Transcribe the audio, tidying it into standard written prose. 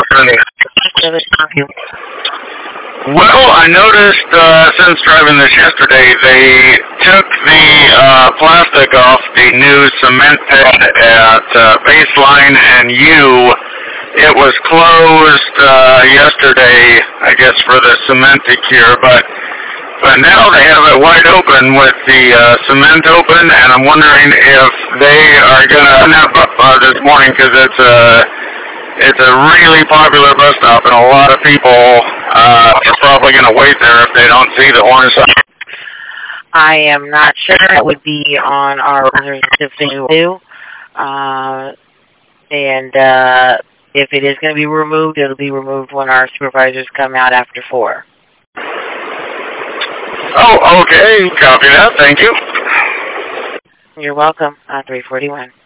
Well, I noticed since driving this yesterday, they took the plastic off the new cement pad at Baseline and U. It was closed yesterday, I guess, for the cement to cure, but now they have it wide open with the cement open, and I'm wondering if they are going to open up this morning because it's a really popular bus stop, and a lot of people are probably going to wait there if they don't see the orange sign. I am not sure. That would be on our representative too. And if it is going to be removed, it'll be removed when our supervisors come out after 4. Oh, okay. Copy that. Thank you. You're welcome. 341.